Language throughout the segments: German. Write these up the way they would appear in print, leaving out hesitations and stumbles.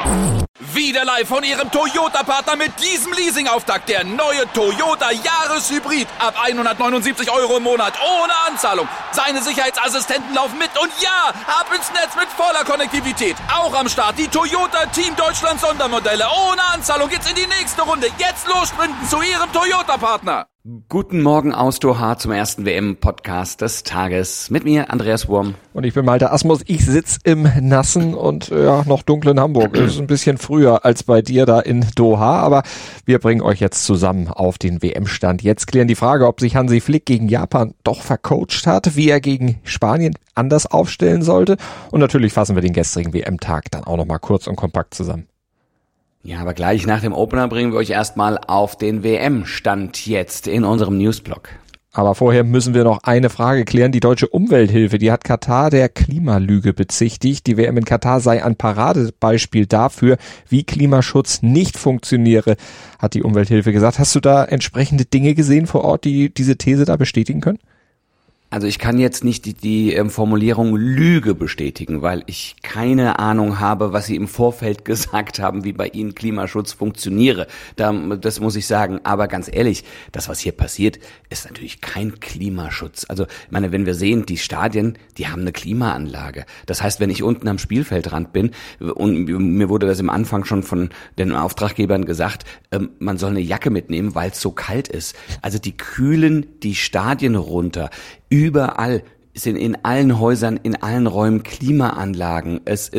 Wieder live von Ihrem Toyota-Partner mit diesem Leasing-Auftakt. Der neue Toyota Jahreshybrid. Ab 179 € im Monat. Ohne Anzahlung. Seine Sicherheitsassistenten laufen mit. Und ja, ab ins Netz mit voller Konnektivität. Auch am Start die Toyota Team Deutschland Sondermodelle. Ohne Anzahlung geht's in die nächste Runde. Jetzt los sprinten zu Ihrem Toyota-Partner. Guten Morgen aus Doha zum ersten WM-Podcast des Tages. Mit mir, Andreas Wurm. Und ich bin Malte Asmus. Ich sitze im nassen und noch dunklen Hamburg. Es ist ein bisschen früher als bei dir da in Doha, aber wir bringen euch jetzt zusammen auf den WM-Stand. Jetzt klären die Frage, ob sich Hansi Flick gegen Japan doch vercoacht hat, wie er gegen Spanien anders aufstellen sollte. Und natürlich fassen wir den gestrigen WM-Tag dann auch nochmal kurz und kompakt zusammen. Ja, aber gleich nach dem Opener bringen wir euch erstmal auf den WM-Stand jetzt in unserem Newsblog. Aber vorher müssen wir noch eine Frage klären. Die Deutsche Umwelthilfe, die hat Katar der Klimalüge bezichtigt. Die WM in Katar sei ein Paradebeispiel dafür, wie Klimaschutz nicht funktioniere, hat die Umwelthilfe gesagt. Hast du da entsprechende Dinge gesehen vor Ort, die diese These da bestätigen können? Also ich kann jetzt nicht die Formulierung Lüge bestätigen, weil ich keine Ahnung habe, was Sie im Vorfeld gesagt haben, wie bei Ihnen Klimaschutz funktioniere. Das muss ich sagen. Aber ganz ehrlich, das, was hier passiert, ist natürlich kein Klimaschutz. Also ich meine, wenn wir sehen, die Stadien, die haben eine Klimaanlage. Das heißt, wenn ich unten am Spielfeldrand bin, und mir wurde das im Anfang schon von den Auftraggebern gesagt, man soll eine Jacke mitnehmen, weil es so kalt ist. Also die kühlen die Stadien runter. Überall sind in allen Häusern, in allen Räumen Klimaanlagen. Es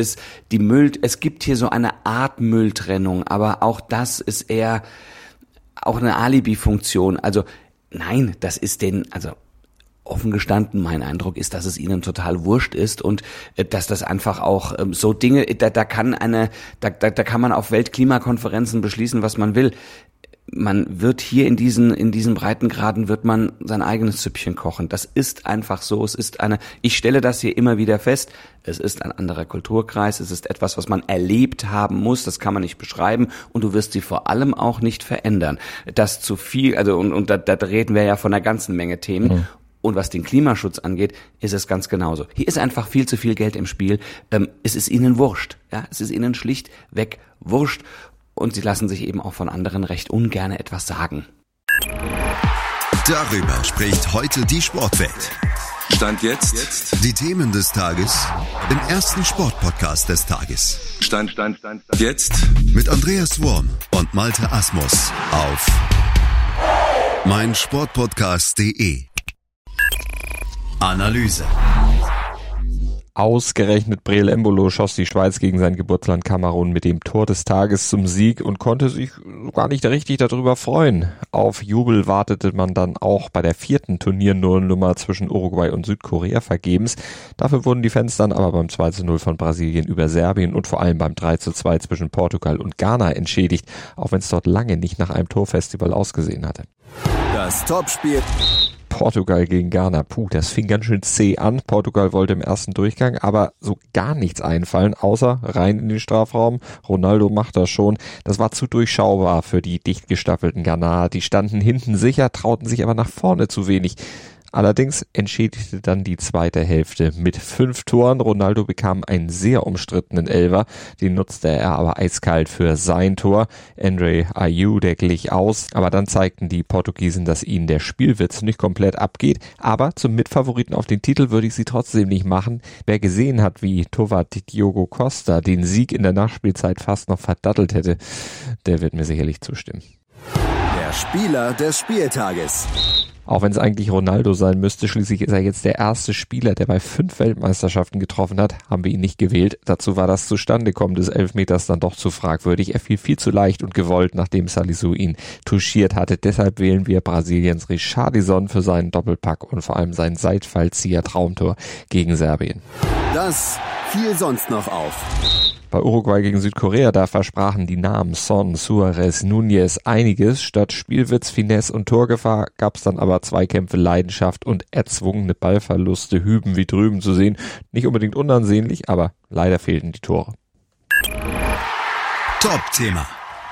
gibt hier so eine Art Mülltrennung, aber auch das ist eher auch eine Alibi-Funktion. Also nein, das ist offen gestanden, mein Eindruck ist, dass es ihnen total wurscht ist und dass das einfach auch so Dinge, da kann man auf Weltklimakonferenzen beschließen, was man will. Man wird hier in diesen Breitengraden wird man sein eigenes Süppchen kochen. Das ist einfach so. Ich stelle das hier immer wieder fest. Es ist ein anderer Kulturkreis. Es ist etwas, was man erlebt haben muss. Das kann man nicht beschreiben. Und du wirst sie vor allem auch nicht verändern. Das zu viel, und da reden wir ja von einer ganzen Menge Themen. Mhm. Und was den Klimaschutz angeht, ist es ganz genauso. Hier ist einfach viel zu viel Geld im Spiel. Es ist ihnen wurscht. Ja, es ist ihnen schlichtweg wurscht. Und sie lassen sich eben auch von anderen recht ungern etwas sagen. Darüber spricht heute die Sportwelt. Stand jetzt. Die Themen des Tages im ersten Sportpodcast des Tages. Stand jetzt. Mit Andreas Wurm und Malte Asmus auf meinsportpodcast.de. Analyse. Ausgerechnet Breel Embolo schoss die Schweiz gegen sein Geburtsland Kamerun mit dem Tor des Tages zum Sieg und konnte sich gar nicht richtig darüber freuen. Auf Jubel wartete man dann auch bei der 4. Turniernummer zwischen Uruguay und Südkorea vergebens. Dafür wurden die Fans dann aber beim 2:0 von Brasilien über Serbien und vor allem beim 3:2 zwischen Portugal und Ghana entschädigt, auch wenn es dort lange nicht nach einem Torfestival ausgesehen hatte. Das Topspiel. Portugal gegen Ghana. Das fing ganz schön zäh an. Portugal wollte im ersten Durchgang aber so gar nichts einfallen, außer rein in den Strafraum. Ronaldo macht das schon. Das war zu durchschaubar für die dicht gestaffelten Ghanaer. Die standen hinten sicher, trauten sich aber nach vorne zu wenig. Allerdings entschädigte dann die zweite Hälfte mit 5 Toren. Ronaldo bekam einen sehr umstrittenen Elfer. Den nutzte er aber eiskalt für sein Tor. Andre Ayew, der glich aus. Aber dann zeigten die Portugiesen, dass ihnen der Spielwitz nicht komplett abgeht. Aber zum Mitfavoriten auf den Titel würde ich sie trotzdem nicht machen. Wer gesehen hat, wie Torwart Diogo Costa den Sieg in der Nachspielzeit fast noch verdattelt hätte, der wird mir sicherlich zustimmen. Der Spieler des Spieltages. Auch wenn es eigentlich Ronaldo sein müsste, schließlich ist er jetzt der erste Spieler, der bei 5 Weltmeisterschaften getroffen hat, haben wir ihn nicht gewählt. Dazu war das Zustandekommen des Elfmeters dann doch zu fragwürdig. Er fiel viel zu leicht und gewollt, nachdem Salisu ihn touchiert hatte. Deshalb wählen wir Brasiliens Richarlison für seinen Doppelpack und vor allem sein Seitfallzieher-Traumtor gegen Serbien. Das fiel sonst noch auf. Bei Uruguay gegen Südkorea, da versprachen die Namen Son, Suarez, Núñez einiges. Statt Spielwitz, Finesse und Torgefahr gab's dann aber Zweikämpfe, Leidenschaft und erzwungene Ballverluste, hüben wie drüben zu sehen. Nicht unbedingt unansehnlich, aber leider fehlten die Tore. Top-Thema.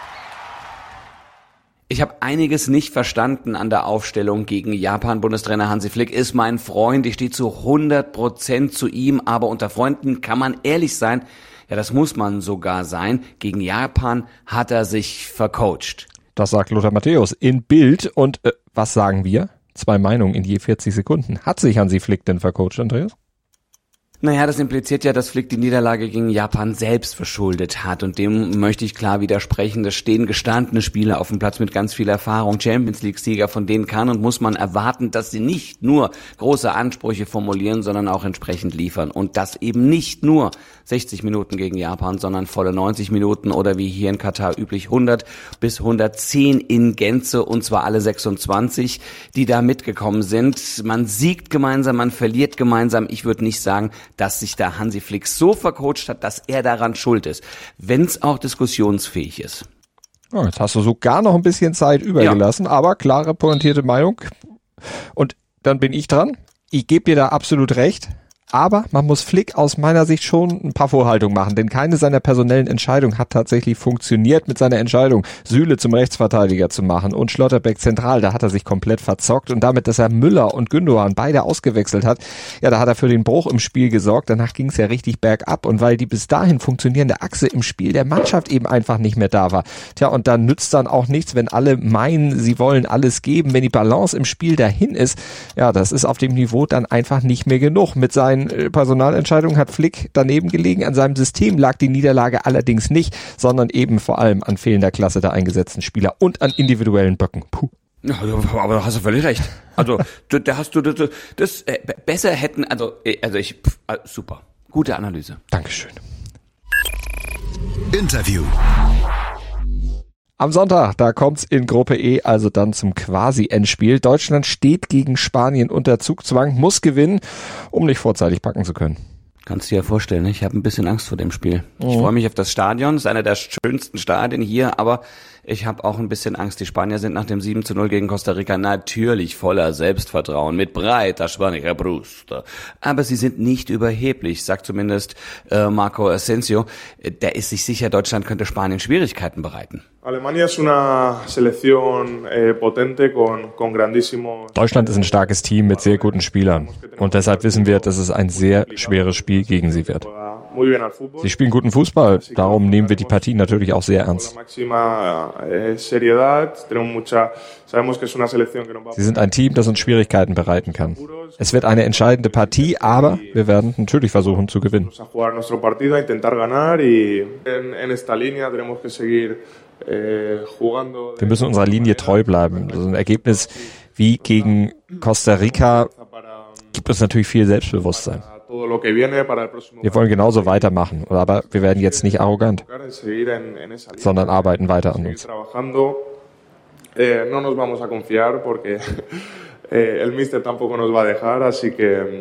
Ich habe einiges nicht verstanden an der Aufstellung gegen Japan. Bundestrainer Hansi Flick ist mein Freund. Ich stehe zu 100% zu ihm. Aber unter Freunden kann man ehrlich sein. Ja, das muss man sogar sein. Gegen Japan hat er sich vercoacht. Das sagt Lothar Matthäus in Bild. Und was sagen wir? 2 Meinungen in je 40 Sekunden. Hat sich Hansi Flick denn vercoacht, Andreas? Naja, das impliziert ja, dass Flick die Niederlage gegen Japan selbst verschuldet hat. Und dem möchte ich klar widersprechen. Das stehen gestandene Spieler auf dem Platz mit ganz viel Erfahrung, Champions-League-Sieger, von denen kann und muss man erwarten, dass sie nicht nur große Ansprüche formulieren, sondern auch entsprechend liefern. Und das eben nicht nur 60 Minuten gegen Japan, sondern volle 90 Minuten oder wie hier in Katar üblich 100 bis 110 in Gänze, und zwar alle 26, die da mitgekommen sind. Man siegt gemeinsam, man verliert gemeinsam. Ich würde nicht sagen, dass sich da Hansi Flick so vercoacht hat, dass er daran schuld ist, wenn es auch diskussionsfähig ist. Oh, jetzt hast du sogar noch ein bisschen Zeit übergelassen, aber klare, pointierte Meinung. Und dann bin ich dran. Ich gebe dir da absolut recht. Aber man muss Flick aus meiner Sicht schon ein paar Vorhaltungen machen, denn keine seiner personellen Entscheidungen hat tatsächlich funktioniert. Mit seiner Entscheidung, Süle zum Rechtsverteidiger zu machen und Schlotterbeck zentral, da hat er sich komplett verzockt, und damit, dass er Müller und Gündogan beide ausgewechselt hat, ja, da hat er für den Bruch im Spiel gesorgt. Danach ging es ja richtig bergab, und weil die bis dahin funktionierende Achse im Spiel der Mannschaft eben einfach nicht mehr da war. Tja, und dann nützt dann auch nichts, wenn alle meinen, sie wollen alles geben, wenn die Balance im Spiel dahin ist. Ja, das ist auf dem Niveau dann einfach nicht mehr genug. Mit seinen Personalentscheidungen hat Flick daneben gelegen. An seinem System lag die Niederlage allerdings nicht, sondern eben vor allem an fehlender Klasse der eingesetzten Spieler und an individuellen Böcken. Puh. Ja, aber da hast du völlig recht. Also, da hast du das besser hätten, super. Gute Analyse. Dankeschön. Interview. Am Sonntag, da kommt's in Gruppe E also dann zum Quasi-Endspiel. Deutschland steht gegen Spanien unter Zugzwang, muss gewinnen, um nicht vorzeitig packen zu können. Kannst du dir ja vorstellen, ich habe ein bisschen Angst vor dem Spiel. Ich freue mich auf das Stadion, es ist einer der schönsten Stadien hier, aber ich habe auch ein bisschen Angst. Die Spanier sind nach dem 7:0 gegen Costa Rica natürlich voller Selbstvertrauen, mit breiter spanischer Brust. Aber sie sind nicht überheblich, sagt zumindest Marco Asensio. Der ist sich sicher, Deutschland könnte Spanien Schwierigkeiten bereiten. Alemania ist una selección potente con grandísimos. Deutschland ist ein starkes Team mit sehr guten Spielern. Und deshalb wissen wir, dass es ein sehr schweres Spiel gegen sie wird. Sie spielen guten Fußball, darum nehmen wir die Partie natürlich auch sehr ernst. Sie sind ein Team, das uns Schwierigkeiten bereiten kann. Es wird eine entscheidende Partie, aber wir werden natürlich versuchen zu gewinnen. Wir müssen unserer Linie treu bleiben. Also ein Ergebnis wie gegen Costa Rica gibt uns natürlich viel Selbstbewusstsein. Wir wollen genauso weitermachen, aber wir werden jetzt nicht arrogant, sondern arbeiten weiter an uns. No nos vamos a confiar porque el Míster tampoco nos va a dejar, así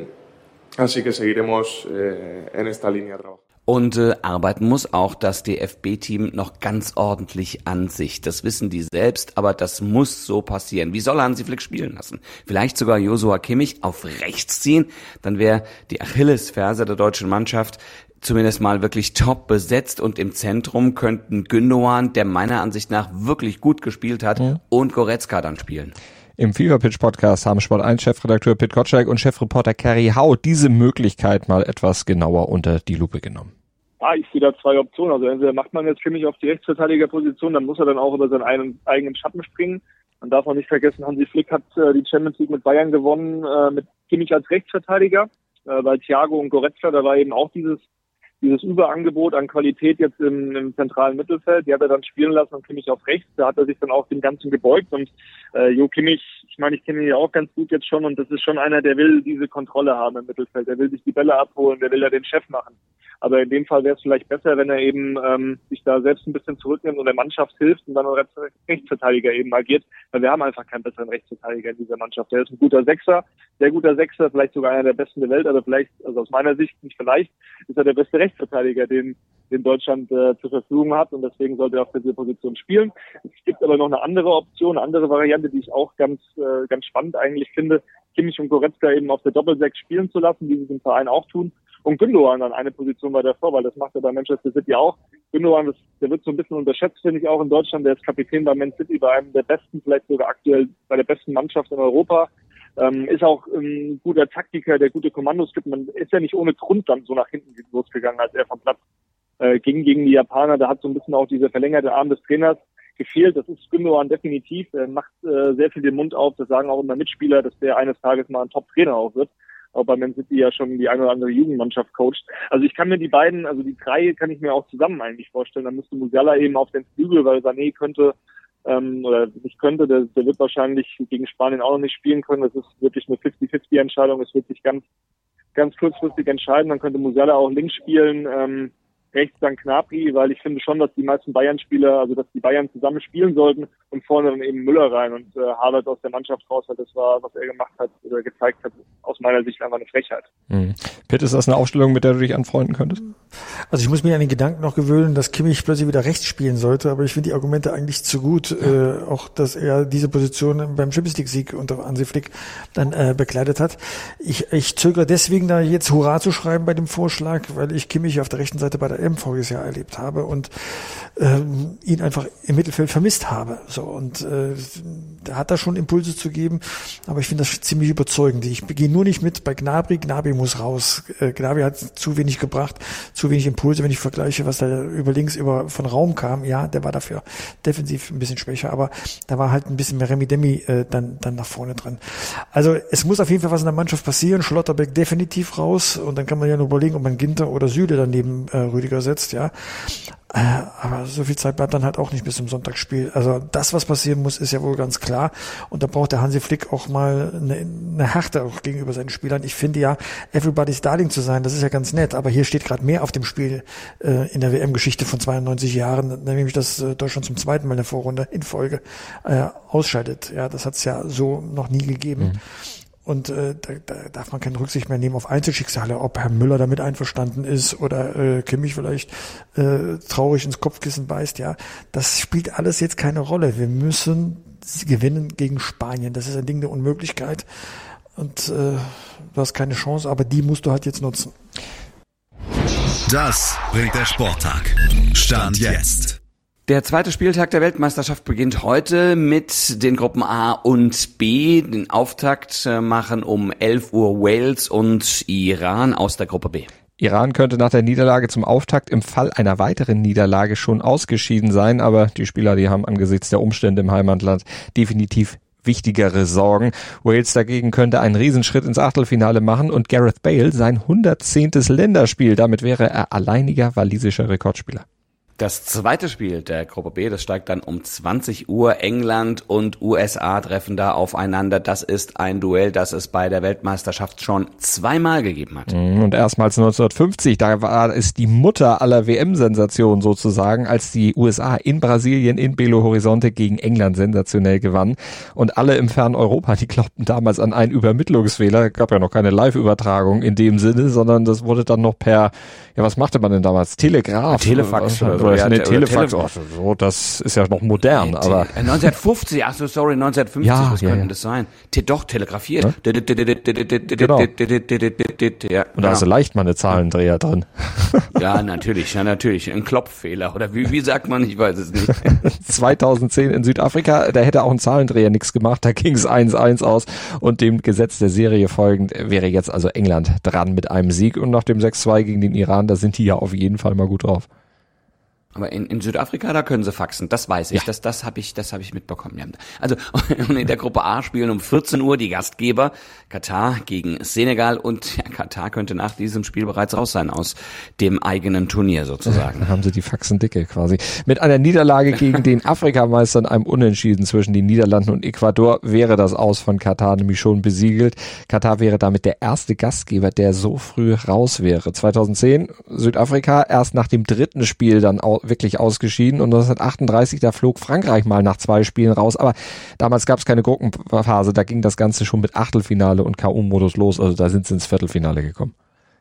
que seguiremos en esta línea trabajando. Und arbeiten muss auch das DFB-Team noch ganz ordentlich an sich. Das wissen die selbst, aber das muss so passieren. Wie soll Hansi Flick spielen lassen? Vielleicht sogar Joshua Kimmich auf rechts ziehen? Dann wäre die Achillesferse der deutschen Mannschaft zumindest mal wirklich top besetzt, und im Zentrum könnten Gündogan, der meiner Ansicht nach wirklich gut gespielt hat, und Goretzka dann spielen. Im Fever Pitch Podcast haben Sport 1 Chefredakteur Pit Gottschalk und Chefreporter Kerry Hau diese Möglichkeit mal etwas genauer unter die Lupe genommen. Ich sehe da 2 Optionen. Also entweder macht man jetzt Kimmich auf die Rechtsverteidigerposition, dann muss er dann auch über seinen eigenen Schatten springen. Man darf auch nicht vergessen, Hansi Flick hat die Champions League mit Bayern gewonnen, mit Kimmich als Rechtsverteidiger, weil Thiago und Goretzka, da war eben auch dieses Überangebot an Qualität jetzt im zentralen Mittelfeld. Die hat er dann spielen lassen und Kimmich auf rechts. Da hat er sich dann auch dem Ganzen gebeugt. Und Jo Kimmich, ich meine, ich kenne ihn ja auch ganz gut jetzt schon, und das ist schon einer, der will diese Kontrolle haben im Mittelfeld. Der will sich die Bälle abholen, der will ja den Chef machen. Aber in dem Fall wäre es vielleicht besser, wenn er eben sich da selbst ein bisschen zurücknimmt und der Mannschaft hilft und dann als Rechtsverteidiger eben agiert. Weil wir haben einfach keinen besseren Rechtsverteidiger in dieser Mannschaft. Der ist ein guter Sechser, sehr guter Sechser, vielleicht sogar einer der besten der Welt, aber vielleicht, also aus meiner Sicht nicht vielleicht, ist er der beste Rechtsverteidiger, den Deutschland zur Verfügung hat, und deswegen sollte er auf dieser Position spielen. Es gibt aber noch eine andere Option, eine andere Variante, die ich auch ganz spannend eigentlich finde, Kimmich und Goretzka eben auf der Doppel-6 spielen zu lassen, wie sie es im Verein auch tun, und Gündogan an eine Position weiter vor, weil das macht er bei Manchester City auch. Gündogan, der wird so ein bisschen unterschätzt, finde ich, auch in Deutschland. Der ist Kapitän bei Man City, bei einem der besten, vielleicht sogar aktuell bei der besten Mannschaft in Europa. Ist auch ein guter Taktiker, der gute Kommandos gibt. Man ist ja nicht ohne Grund dann so nach hinten losgegangen, als er vom Platz ging gegen die Japaner. Da hat so ein bisschen auch dieser verlängerte Arm des Trainers gefehlt. Das ist Gündogan definitiv. Er macht sehr viel den Mund auf. Das sagen auch immer Mitspieler, dass der eines Tages mal ein Top-Trainer auch wird. Auch bei Man City ja schon die eine oder andere Jugendmannschaft coacht. Also ich kann mir die drei kann ich mir auch zusammen eigentlich vorstellen. Dann müsste Musiala eben auf den Flügel, weil Sané der wird wahrscheinlich gegen Spanien auch noch nicht spielen können. Das ist wirklich eine 50-50-Entscheidung. Es wird sich ganz, ganz kurzfristig entscheiden. Dann könnte Musiala auch links spielen, rechts dann Gnabry, weil ich finde schon, dass die meisten Bayern-Spieler, also dass die Bayern zusammen spielen sollten und vorne dann eben Müller rein und Havertz aus der Mannschaft raus hat. Das war, was er gemacht hat oder gezeigt hat, aus meiner Sicht einfach eine Frechheit. Pitt, ist das eine Aufstellung, mit der du dich anfreunden könntest? Also ich muss mir an den Gedanken noch gewöhnen, dass Kimmich plötzlich wieder rechts spielen sollte, aber ich finde die Argumente eigentlich zu gut. Auch, dass er diese Position beim Champions-League-Sieg unter Hansi Flick dann bekleidet hat. Ich zögere deswegen, da jetzt Hurra zu schreiben bei dem Vorschlag, weil ich Kimmich auf der rechten Seite bei der EM voriges Jahr erlebt habe und ihn einfach im Mittelfeld vermisst habe. So, und da hat er schon Impulse zu geben, aber ich finde das ziemlich überzeugend. Ich gehe nur nicht mit bei Gnabry. Gnabry muss raus. Gnabry hat zu wenig gebracht, zu wenig Impulse, wenn ich vergleiche, was da über links von Raum kam. Ja, der war dafür defensiv ein bisschen schwächer, aber da war halt ein bisschen mehr Remi-Demi dann nach vorne dran. Also es muss auf jeden Fall was in der Mannschaft passieren. Schlotterbeck definitiv raus und dann kann man ja nur überlegen, ob man Ginter oder Süle daneben Rüdiger setzt, ja. Aber so viel Zeit bleibt dann halt auch nicht bis zum Sonntagsspiel. Also das, was passieren muss, ist ja wohl ganz klar. Und da braucht der Hansi Flick auch mal eine Härte auch gegenüber seinen Spielern. Ich finde ja, everybody's darling zu sein, das ist ja ganz nett. Aber hier steht gerade mehr auf dem Spiel in der WM-Geschichte von 92 Jahren, nämlich dass Deutschland zum zweiten Mal in der Vorrunde in Folge ausscheidet. Ja, das hat es ja so noch nie gegeben. Und da darf man keine Rücksicht mehr nehmen auf Einzelschicksale, ob Herr Müller damit einverstanden ist oder Kimmich vielleicht traurig ins Kopfkissen beißt. Ja, das spielt alles jetzt keine Rolle. Wir müssen gewinnen gegen Spanien. Das ist ein Ding der Unmöglichkeit. Und du hast keine Chance, aber die musst du halt jetzt nutzen. Das bringt der Sporttag. Stand jetzt. Der zweite Spieltag der Weltmeisterschaft beginnt heute mit den Gruppen A und B. Den Auftakt machen um 11 Uhr Wales und Iran aus der Gruppe B. Iran könnte nach der Niederlage zum Auftakt im Fall einer weiteren Niederlage schon ausgeschieden sein, aber die Spieler, die haben angesichts der Umstände im Heimatland definitiv wichtigere Sorgen. Wales dagegen könnte einen Riesenschritt ins Achtelfinale machen und Gareth Bale sein 110. Länderspiel. Damit wäre er alleiniger walisischer Rekordspieler. Das zweite Spiel der Gruppe B, das steigt dann um 20 Uhr. England und USA treffen da aufeinander. Das ist ein Duell, das es bei der Weltmeisterschaft schon zweimal gegeben hat. Und erstmals 1950, da war es die Mutter aller WM-Sensationen sozusagen, als die USA in Brasilien in Belo Horizonte gegen England sensationell gewannen. Und alle im fernen Europa, die glaubten damals an einen Übermittlungsfehler. Gab ja noch keine Live-Übertragung in dem Sinne, sondern das wurde dann noch was machte man denn damals? Telegraph? Telefax. Telefax. So, das ist ja noch modern, aber 1950, 1950, ja, was könnte das sein? Doch, telegrafiert. Ja? Genau. Ja, und da ist leicht mal eine Zahlendreher drin. Ja, natürlich. Ein Klopffehler. Oder wie sagt man? Ich weiß es nicht. 2010 in Südafrika, da hätte auch ein Zahlendreher nichts gemacht. Da ging es 1-1 aus. Und dem Gesetz der Serie folgend wäre jetzt also England dran mit einem Sieg. Und nach dem 6-2 gegen den Iran, da sind die ja auf jeden Fall mal gut drauf. Aber in Südafrika, da können sie faxen, das weiß ich, ja. Das habe ich mitbekommen. Ja. Also in der Gruppe A spielen um 14 Uhr die Gastgeber Katar gegen Senegal und Katar könnte nach diesem Spiel bereits raus sein aus dem eigenen Turnier sozusagen. Da haben sie die Faxen dicke quasi. Mit einer Niederlage gegen den Afrikameistern, einem Unentschieden zwischen den Niederlanden und Ecuador, wäre das Aus von Katar nämlich schon besiegelt. Katar wäre damit der erste Gastgeber, der so früh raus wäre. 2010 Südafrika erst nach dem dritten Spiel dann wirklich ausgeschieden und 1938, da flog Frankreich mal nach 2 Spielen raus, aber damals gab es keine Gruppenphase, da ging das Ganze schon mit Achtelfinale und K.O.-Modus los, also da sind sie ins Viertelfinale gekommen.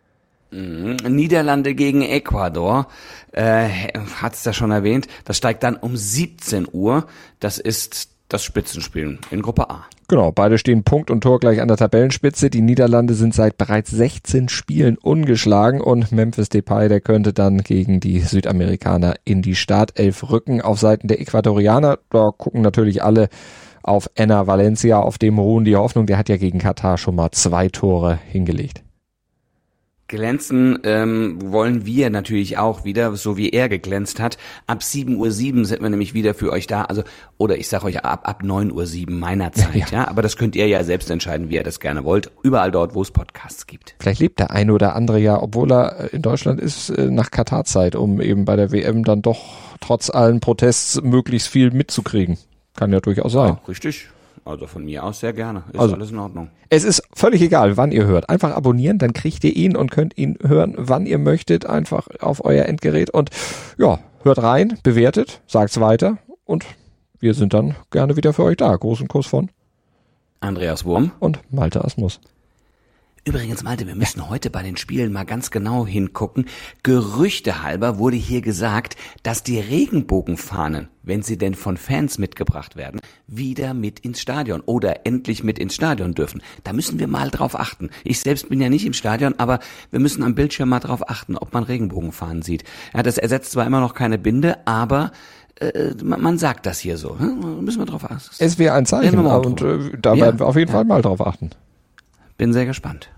Niederlande gegen Ecuador, hat es ja schon erwähnt, das steigt dann um 17 Uhr, das ist das Spitzenspiel in Gruppe A. Genau, beide stehen Punkt und Tor gleich an der Tabellenspitze. Die Niederlande sind seit bereits 16 Spielen ungeschlagen und Memphis Depay, der könnte dann gegen die Südamerikaner in die Startelf rücken. Auf Seiten der Äquatorianer, da gucken natürlich alle auf Enner Valencia, auf dem ruhen die Hoffnung. Der hat ja gegen Katar schon mal 2 Tore hingelegt. Glänzen wollen wir natürlich auch wieder, so wie er geglänzt hat. Ab 7:07 Uhr sind wir nämlich wieder für euch da. Also, oder ich sage euch ab 9:07 Uhr meiner Zeit. Ja. Aber das könnt ihr ja selbst entscheiden, wie ihr das gerne wollt. Überall dort, wo es Podcasts gibt. Vielleicht lebt der eine oder andere ja, obwohl er in Deutschland ist, nach Katar-Zeit, um eben bei der WM dann doch trotz allen Protests möglichst viel mitzukriegen. Kann ja durchaus sein. Ja, richtig. Also von mir aus sehr gerne. Ist also, alles in Ordnung. Es ist völlig egal, wann ihr hört. Einfach abonnieren, dann kriegt ihr ihn und könnt ihn hören, wann ihr möchtet, einfach auf euer Endgerät. Und ja, hört rein, bewertet, sagt's weiter und wir sind dann gerne wieder für euch da. Großen Kuss von Andreas Wurm und Malte Asmus. Übrigens, Malte, wir müssen heute bei den Spielen mal ganz genau hingucken. Gerüchtehalber wurde hier gesagt, dass die Regenbogenfahnen, wenn sie denn von Fans mitgebracht werden, wieder mit ins Stadion oder endlich mit ins Stadion dürfen. Da müssen wir mal drauf achten. Ich selbst bin ja nicht im Stadion, aber wir müssen am Bildschirm mal drauf achten, ob man Regenbogenfahnen sieht. Ja, das ersetzt zwar immer noch keine Binde, aber man sagt das hier so. Müssen wir drauf achten. Es wäre ein Zeichen und da werden wir auf jeden Fall mal drauf achten. Bin sehr gespannt.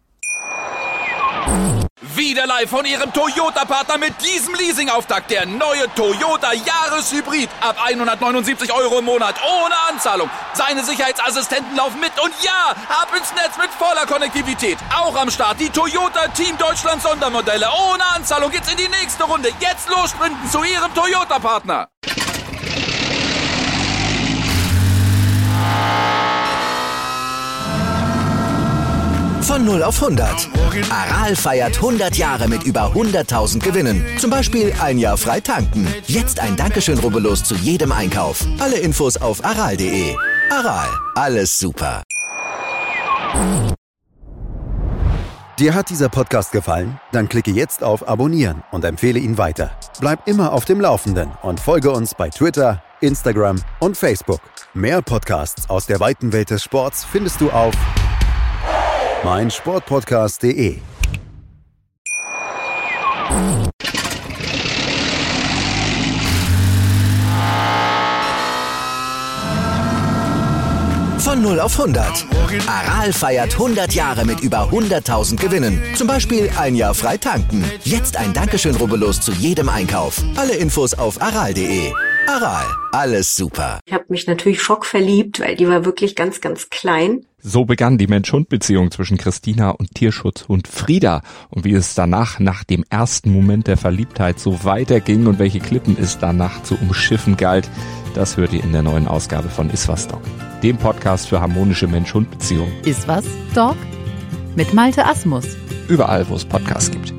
Wieder live von Ihrem Toyota-Partner mit diesem Leasing-Auftakt. Der neue Toyota Jahreshybrid. Ab 179 € im Monat. Ohne Anzahlung. Seine Sicherheitsassistenten laufen mit. Und ja, ab ins Netz mit voller Konnektivität. Auch am Start die Toyota Team Deutschland Sondermodelle. Ohne Anzahlung geht's in die nächste Runde. Jetzt los sprinten zu Ihrem Toyota-Partner. Von 0 auf 100. Aral feiert 100 Jahre mit über 100.000 Gewinnen. Zum Beispiel ein Jahr frei tanken. Jetzt ein Dankeschön, rubbellos zu jedem Einkauf. Alle Infos auf aral.de. Aral, alles super. Dir hat dieser Podcast gefallen? Dann klicke jetzt auf Abonnieren und empfehle ihn weiter. Bleib immer auf dem Laufenden und folge uns bei Twitter, Instagram und Facebook. Mehr Podcasts aus der weiten Welt des Sports findest du auf meinsportpodcast.de. Von 0 auf 100. Aral feiert 100 Jahre mit über 100.000 Gewinnen. Zum Beispiel ein Jahr frei tanken. Jetzt ein Dankeschön, rubbellos zu jedem Einkauf. Alle Infos auf aral.de. Aral, alles super. Ich habe mich natürlich schockverliebt, weil die war wirklich ganz, ganz klein. So begann die Mensch-Hund-Beziehung zwischen Christina und Tierschutzhund Frieda. Und wie es danach, nach dem ersten Moment der Verliebtheit, so weiterging und welche Klippen es danach zu umschiffen galt, das hört ihr in der neuen Ausgabe von Iswas Dog, dem Podcast für harmonische Mensch-Hund-Beziehungen. Iswas Dog mit Malte Asmus. Überall, wo es Podcasts gibt.